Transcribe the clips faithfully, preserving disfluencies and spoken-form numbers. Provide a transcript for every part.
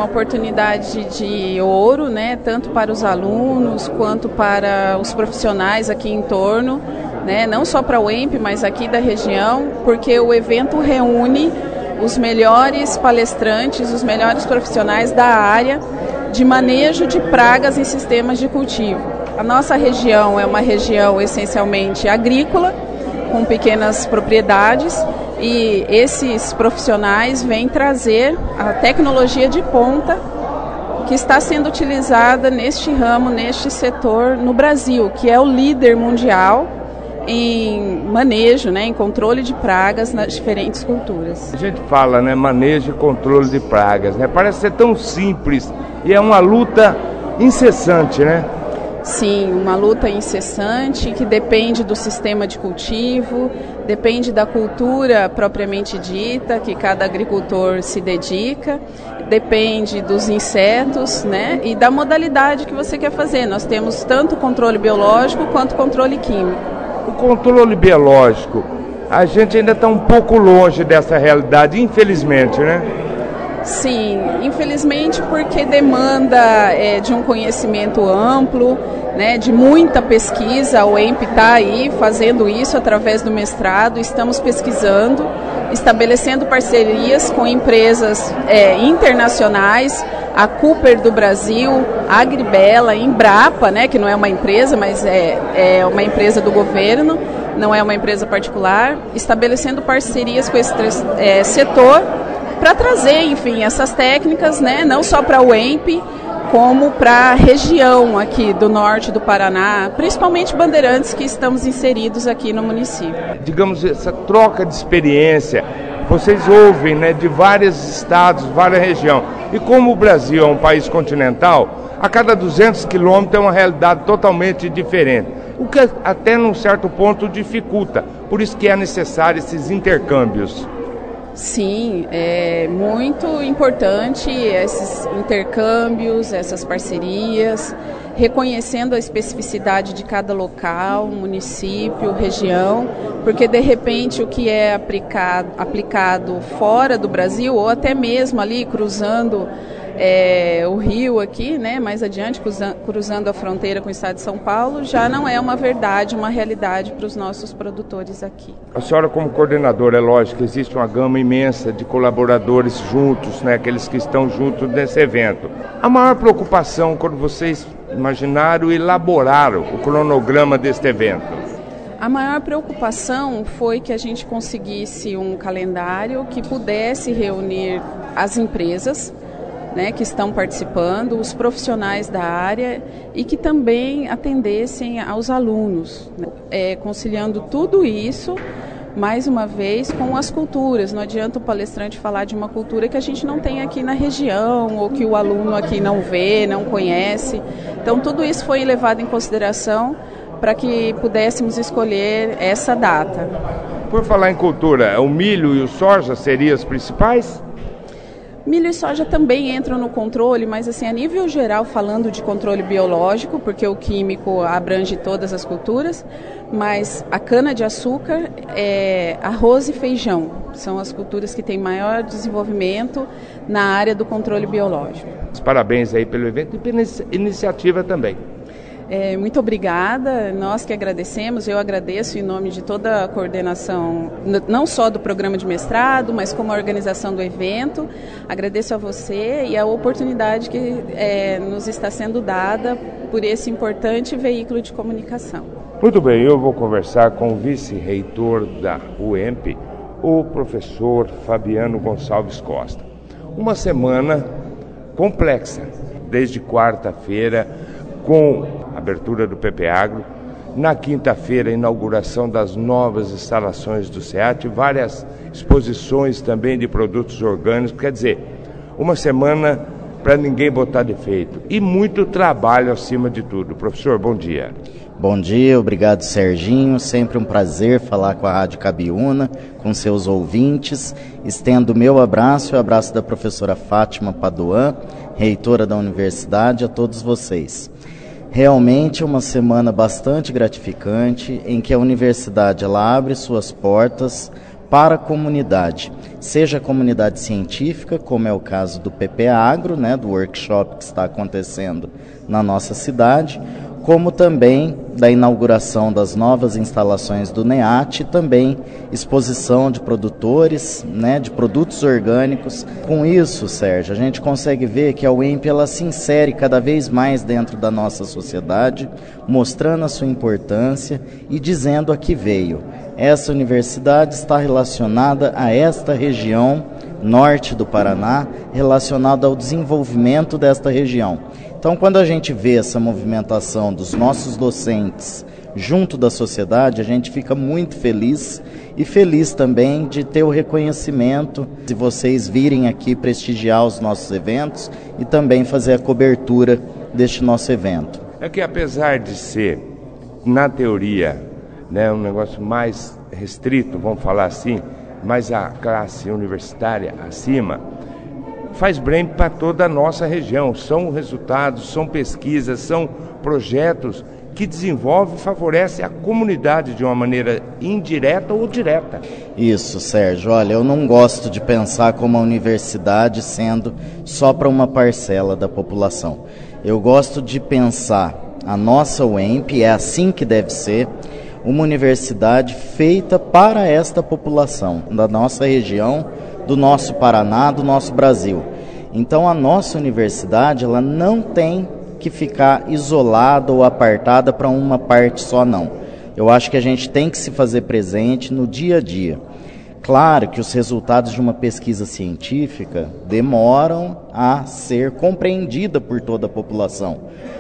uma oportunidade de ouro, né, tanto para os alunos quanto para os profissionais aqui em torno, né, não só para o E M P, mas aqui da região, porque o evento reúne os melhores palestrantes, os melhores profissionais da área de manejo de pragas em sistemas de cultivo. A nossa região é uma região essencialmente agrícola, com pequenas propriedades, e esses profissionais vêm trazer a tecnologia de ponta que está sendo utilizada neste ramo, neste setor no Brasil, que é o líder mundial em manejo, né, em controle de pragas nas diferentes culturas. A gente fala, né, manejo e controle de pragas, né? Parece ser tão simples e é uma luta incessante, né? Sim, uma luta incessante que depende do sistema de cultivo, depende da cultura propriamente dita, que cada agricultor se dedica, depende dos insetos, né, e da modalidade que você quer fazer. Nós temos tanto controle biológico quanto controle químico. O controle biológico, a gente ainda está um pouco longe dessa realidade, infelizmente, né? Sim, infelizmente porque demanda é, de um conhecimento amplo, né, de muita pesquisa. O E M P está aí fazendo isso através do mestrado, estamos pesquisando, estabelecendo parcerias com empresas é, internacionais, a Cooper do Brasil, a Agribela, a Embrapa, né, que não é uma empresa, mas é, é uma empresa do governo, não é uma empresa particular, estabelecendo parcerias com esse é, setor, para trazer, enfim, essas técnicas, né, não só para o E M P, como para a região aqui do norte do Paraná, principalmente Bandeirantes, que estamos inseridos aqui no município. Digamos, essa troca de experiência, vocês ouvem, né, de vários estados, várias regiões. E como o Brasil é um país continental, a cada duzentos quilômetros é uma realidade totalmente diferente, o que até num certo ponto dificulta. Por isso que é necessário esses intercâmbios. Sim, é muito importante esses intercâmbios, essas parcerias, reconhecendo a especificidade de cada local, município, região, porque de repente o que é aplicado, aplicado fora do Brasil, ou até mesmo ali cruzando é, o rio aqui, né, mais adiante, cruzando, cruzando a fronteira com o estado de São Paulo, já não é uma verdade, uma realidade para os nossos produtores aqui. A senhora, como coordenadora, é lógico que existe uma gama imensa de colaboradores juntos, né, aqueles que estão juntos nesse evento. A maior preocupação quando vocês imaginaram e elaboraram o cronograma deste evento? A maior preocupação foi que a gente conseguisse um calendário que pudesse reunir as empresas, né, que estão participando, os profissionais da área e que também atendessem aos alunos, né, é, conciliando tudo isso, mais uma vez, com as culturas. Não adianta o palestrante falar de uma cultura que a gente não tem aqui na região ou que o aluno aqui não vê, não conhece. Então, tudo isso foi levado em consideração para que pudéssemos escolher essa data. Por falar em cultura, o milho e o soja seriam os principais? Milho e soja também entram no controle, mas assim, a nível geral, falando de controle biológico, porque o químico abrange todas as culturas, mas a cana-de-açúcar, é, arroz e feijão são as culturas que têm maior desenvolvimento na área do controle biológico. Parabéns aí pelo evento e pela iniciativa também. É, muito obrigada, nós que agradecemos, eu agradeço em nome de toda a coordenação, não só do programa de mestrado, mas como a organização do evento. Agradeço a você e a oportunidade que é, nos está sendo dada por esse importante veículo de comunicação. Muito bem, eu vou conversar com o vice-reitor da U E M P, o professor Fabiano Gonçalves Costa. Uma semana complexa, desde quarta-feira, com a abertura do PPAgro, na quinta-feira a inauguração das novas instalações do SEAT, várias exposições também de produtos orgânicos, quer dizer, uma semana para ninguém botar defeito e muito trabalho acima de tudo. Professor, bom dia. Bom dia, obrigado Serginho, sempre um prazer falar com a Rádio Cabiúna, com seus ouvintes. Estendo o meu abraço e o abraço da professora Fátima Paduan, reitora da universidade, a todos vocês. Realmente uma semana bastante gratificante, em que a universidade ela abre suas portas para a comunidade, seja a comunidade científica, como é o caso do P P Agro, né, do workshop que está acontecendo na nossa cidade, como também da inauguração das novas instalações do NEAT e também exposição de produtores, né, de produtos orgânicos. Com isso, Sérgio, a gente consegue ver que a U E M P ela se insere cada vez mais dentro da nossa sociedade, mostrando a sua importância e dizendo a que veio. Essa universidade está relacionada a esta região norte do Paraná, relacionada ao desenvolvimento desta região. Então, quando a gente vê essa movimentação dos nossos docentes junto da sociedade, a gente fica muito feliz e feliz também de ter o reconhecimento de vocês virem aqui prestigiar os nossos eventos e também fazer a cobertura deste nosso evento. É que apesar de ser, na teoria, né, um negócio mais restrito, vamos falar assim, mas a classe universitária acima, faz bem para toda a nossa região. São resultados, são pesquisas, são projetos que desenvolvem e favorecem a comunidade de uma maneira indireta ou direta. Isso, Sérgio. Olha, eu não gosto de pensar como a universidade sendo só para uma parcela da população. Eu gosto de pensar a nossa U E M P, é assim que deve ser, uma universidade feita para esta população, da nossa região, do nosso Paraná, do nosso Brasil. Então a nossa universidade ela não tem que ficar isolada ou apartada para uma parte só, não. Eu acho que a gente tem que se fazer presente no dia a dia. Claro que os resultados de uma pesquisa científica demoram a ser compreendida por toda a população,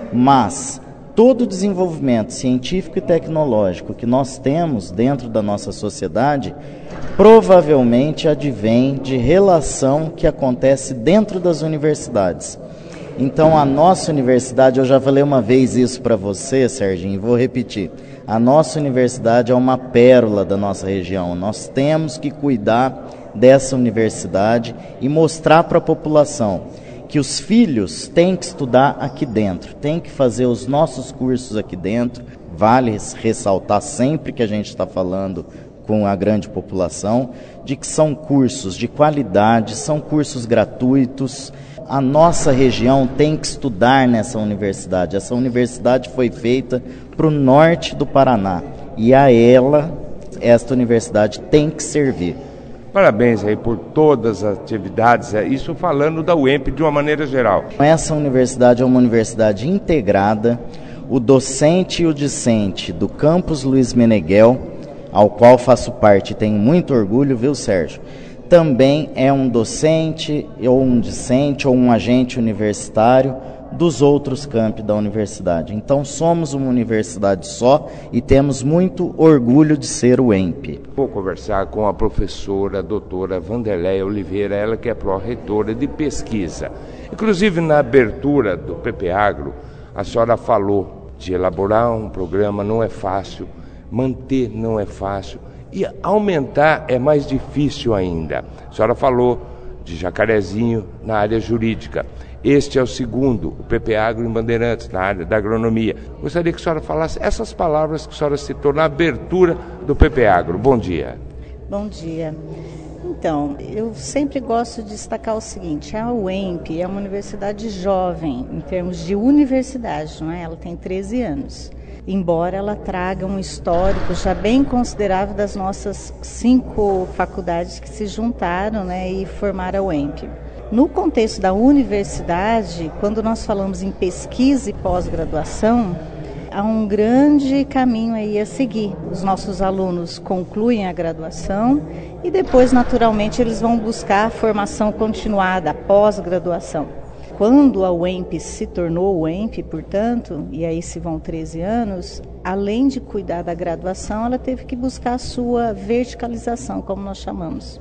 mas todo o desenvolvimento científico e tecnológico que nós temos dentro da nossa sociedade provavelmente advém de relação que acontece dentro das universidades. Então a nossa universidade, eu já falei uma vez isso para você, Serginho, e vou repetir, a nossa universidade é uma pérola da nossa região. Nós temos que cuidar dessa universidade e mostrar para a população que os filhos têm que estudar aqui dentro, têm que fazer os nossos cursos aqui dentro. Vale ressaltar sempre que a gente está falando com a grande população, de que são cursos de qualidade, são cursos gratuitos. A nossa região tem que estudar nessa universidade. Essa universidade foi feita para o norte do Paraná e a ela, esta universidade tem que servir. Parabéns aí por todas as atividades, isso falando da U E M P de uma maneira geral. Essa universidade é uma universidade integrada. O docente e o discente do campus Luiz Meneghel, ao qual faço parte e tenho muito orgulho, viu, Sérgio? Também é um docente, ou um discente, ou um agente universitário dos outros campi da universidade. Então somos uma universidade só e temos muito orgulho de ser o U E M P. Vou conversar com a professora a doutora Vanderleia Oliveira, ela que é pró-reitora de pesquisa. Inclusive na abertura do P P Agro, a senhora falou de elaborar um programa não é fácil, manter não é fácil e aumentar é mais difícil ainda. A senhora falou de Jacarezinho na área jurídica. Este é o segundo, o P P Agro em Bandeirantes, na área da agronomia. Gostaria que a senhora falasse essas palavras que a senhora citou na abertura do P P Agro. Bom dia. Bom dia. Então, eu sempre gosto de destacar o seguinte, a U E M P é uma universidade jovem, em termos de universidade, não é? Ela tem treze anos. Embora ela traga um histórico já bem considerável das nossas cinco faculdades que se juntaram, né, e formaram a U E M P. No contexto da universidade, quando nós falamos em pesquisa e pós-graduação, há um grande caminho aí a seguir. Os nossos alunos concluem a graduação e depois, naturalmente, eles vão buscar a formação continuada, a pós-graduação. Quando a U E M P se tornou U E M P, portanto, e aí se vão treze anos, além de cuidar da graduação, ela teve que buscar a sua verticalização, como nós chamamos.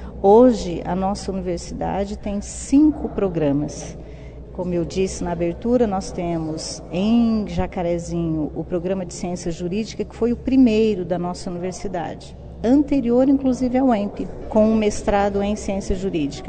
Hoje, a nossa universidade tem cinco programas. Como eu disse na abertura, nós temos em Jacarezinho o programa de Ciência Jurídica, que foi o primeiro da nossa universidade, anterior inclusive ao U E M P, com um mestrado em Ciência Jurídica.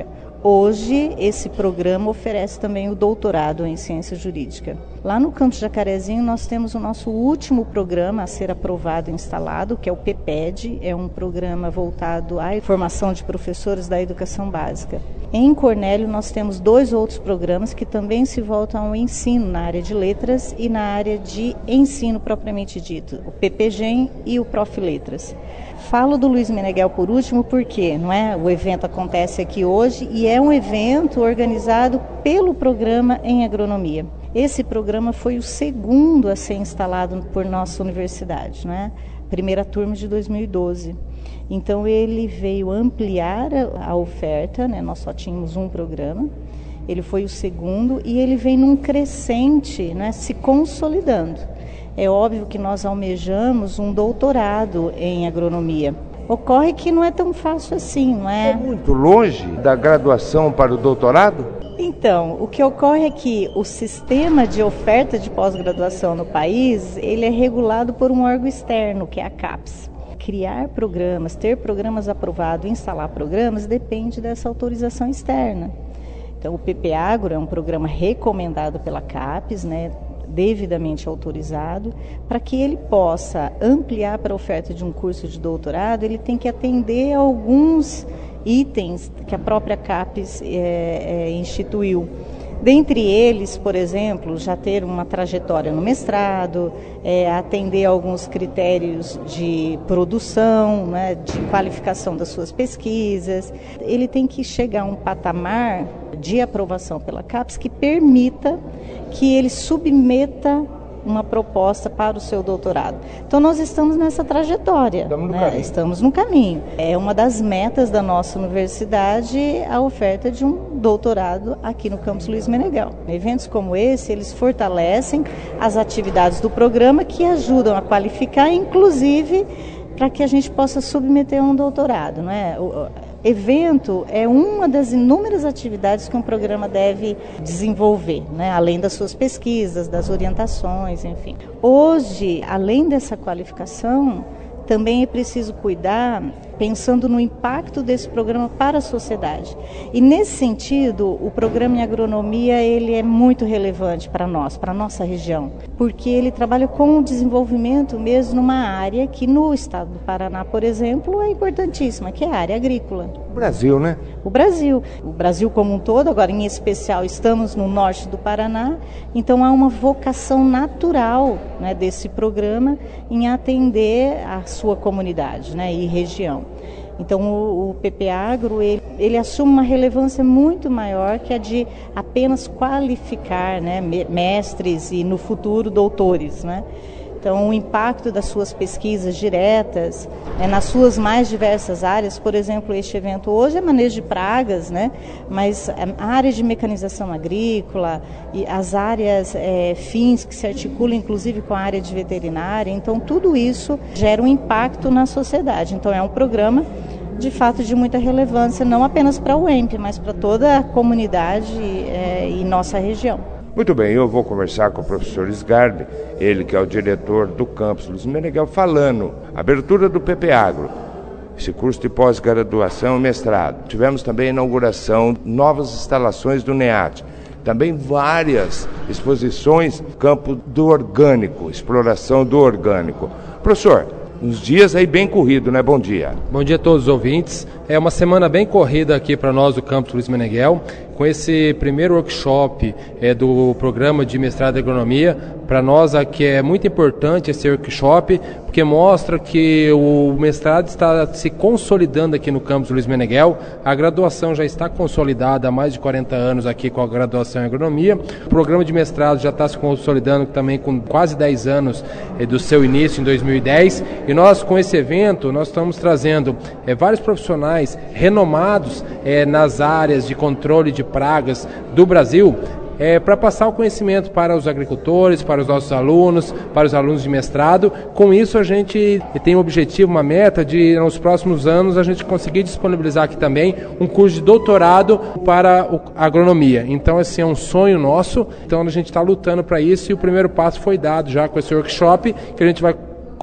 Hoje, esse programa oferece também o doutorado em ciência jurídica. Lá no campus Jacarezinho, nós temos o nosso último programa a ser aprovado e instalado, que é o P P E D, é um programa voltado à formação de professores da educação básica. Em Cornélio, nós temos dois outros programas que também se voltam ao ensino na área de letras e na área de ensino propriamente dito, o P P G E M e o Prof. Letras. Falo do Luiz Meneghel por último porque não é? O evento acontece aqui hoje e é um evento organizado pelo programa em agronomia. Esse programa foi o segundo a ser instalado por nossa universidade, né? Primeira turma de dois mil e doze. Então ele veio ampliar a, a oferta, né? Nós só tínhamos um programa, ele foi o segundo e ele vem num crescente, né? Se consolidando. É óbvio que nós almejamos um doutorado em agronomia. Ocorre que não é tão fácil assim, não é? É muito longe da graduação para o doutorado? Então, o que ocorre é que o sistema de oferta de pós-graduação no país, ele é regulado por um órgão externo, que é a CAPES. Criar programas, ter programas aprovados, instalar programas, depende dessa autorização externa. Então, o P P Agro é um programa recomendado pela CAPES, né, devidamente autorizado. Para que ele possa ampliar para a oferta de um curso de doutorado, ele tem que atender a alguns itens que a própria CAPES é, é, instituiu. Dentre eles, por exemplo, já ter uma trajetória no mestrado, é, atender a alguns critérios de produção, né, de qualificação das suas pesquisas. Ele tem que chegar a um patamar de aprovação pela CAPES que permita que ele submeta uma proposta para o seu doutorado. Então nós estamos nessa trajetória, estamos no, né? caminho. estamos no caminho. É uma das metas da nossa universidade a oferta de um doutorado aqui no campus Luiz Meneghel. Eventos como esse, eles fortalecem as atividades do programa que ajudam a qualificar, inclusive para que a gente possa submeter a um doutorado, não é? O evento é uma das inúmeras atividades que um programa deve desenvolver, né? Além das suas pesquisas, das orientações, enfim. Hoje, além dessa qualificação, também é preciso cuidar pensando no impacto desse programa para a sociedade. E nesse sentido, o programa em agronomia ele é muito relevante para nós, para a nossa região, porque ele trabalha com o desenvolvimento mesmo numa área que no estado do Paraná, por exemplo, é importantíssima, que é a área agrícola. O Brasil, né? O Brasil. O Brasil como um todo, agora em especial estamos no norte do Paraná, então há uma vocação natural, né, desse programa em atender a sua comunidade, né, e região. Então o, o P P Agro ele, ele assume uma relevância muito maior que a de apenas qualificar, né, mestres e no futuro doutores, né? Então o impacto das suas pesquisas diretas, né, nas suas mais diversas áreas, por exemplo, este evento hoje é manejo de pragas, né, mas a área de mecanização agrícola e as áreas é, fins que se articulam inclusive com a área de veterinária, então tudo isso gera um impacto na sociedade. Então é um programa de fato de muita relevância, não apenas para o U E M P, mas para toda a comunidade é, e nossa região. Muito bem, eu vou conversar com o professor Sgarbi, ele que é o diretor do campus Luiz Meneghel, falando abertura do P P Agro, esse curso de pós-graduação e mestrado. Tivemos também a inauguração de novas instalações do NEAT, também várias exposições no campo do orgânico, exploração do orgânico. Professor, uns dias aí bem corrido, né? Bom dia. Bom dia a todos os ouvintes. É uma semana bem corrida aqui para nós do campus Luiz Meneghel, com esse primeiro workshop é, do programa de mestrado em agronomia. Para nós aqui é muito importante esse workshop, porque mostra que o mestrado está se consolidando aqui no campus Luiz Meneghel. A graduação já está consolidada há mais de quarenta anos aqui com a graduação em agronomia. O programa de mestrado já está se consolidando também com quase dez anos é, do seu início em dois mil e dez. E nós, com esse evento, nós estamos trazendo é, vários profissionais renomados é, nas áreas de controle de pragas do Brasil, é, para passar o conhecimento para os agricultores, para os nossos alunos, para os alunos de mestrado. Com isso a gente tem um objetivo, uma meta de, nos próximos anos, a gente conseguir disponibilizar aqui também um curso de doutorado para a agronomia. Então esse é um sonho nosso, então a gente está lutando para isso e o primeiro passo foi dado já com esse workshop, que a gente vai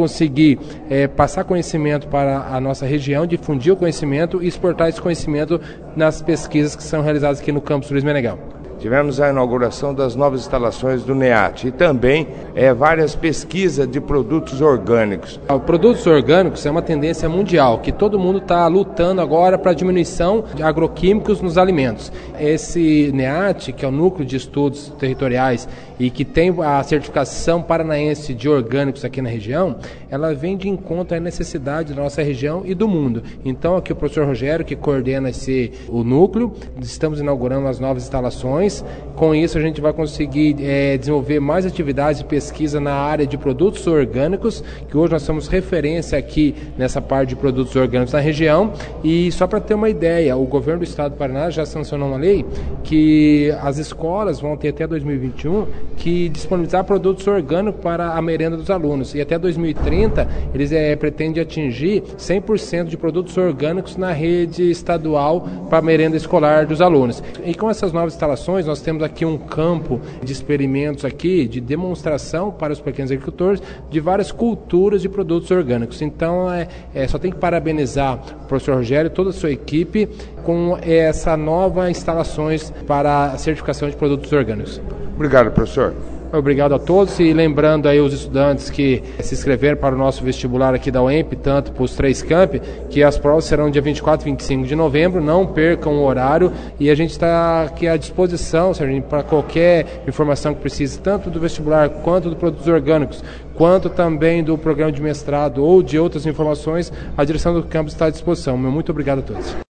conseguir é, passar conhecimento para a nossa região, difundir o conhecimento e exportar esse conhecimento nas pesquisas que são realizadas aqui no Campus Luiz Meneghel. Tivemos a inauguração das novas instalações do NEAT e também é, várias pesquisas de produtos orgânicos. Produtos orgânicos é uma tendência mundial, que todo mundo está lutando agora para a diminuição de agroquímicos nos alimentos. Esse NEAT, que é o Núcleo de Estudos Territoriais e que tem a certificação paranaense de orgânicos aqui na região, ela vem de encontro à necessidade da nossa região e do mundo. Então aqui o professor Rogério, que coordena esse, o núcleo, estamos inaugurando as novas instalações. Com isso a gente vai conseguir é, desenvolver mais atividades de pesquisa na área de produtos orgânicos, que hoje nós somos referência aqui nessa parte de produtos orgânicos na região. E só para ter uma ideia, o governo do estado do Paraná já sancionou uma lei que as escolas vão ter até dois mil e vinte e um que disponibilizar produtos orgânicos para a merenda dos alunos, e até dois mil e trinta eles é, pretendem atingir cem por cento de produtos orgânicos na rede estadual para a merenda escolar dos alunos. E com essas novas instalações nós temos aqui um campo de experimentos aqui, de demonstração para os pequenos agricultores de várias culturas de produtos orgânicos. Então é, é, só tem que parabenizar o professor Rogério e toda a sua equipe com essa nova instalações para a certificação de produtos orgânicos. Obrigado, professor. Obrigado a todos, e lembrando aí os estudantes que se inscreveram para o nosso vestibular aqui da U E M P, tanto para os três campi, que as provas serão dia vinte e quatro e vinte e cinco de novembro, não percam o horário, e a gente está aqui à disposição, Serginho, para qualquer informação que precise, tanto do vestibular quanto dos produtos orgânicos, quanto também do programa de mestrado ou de outras informações, a direção do campus está à disposição. Muito obrigado a todos.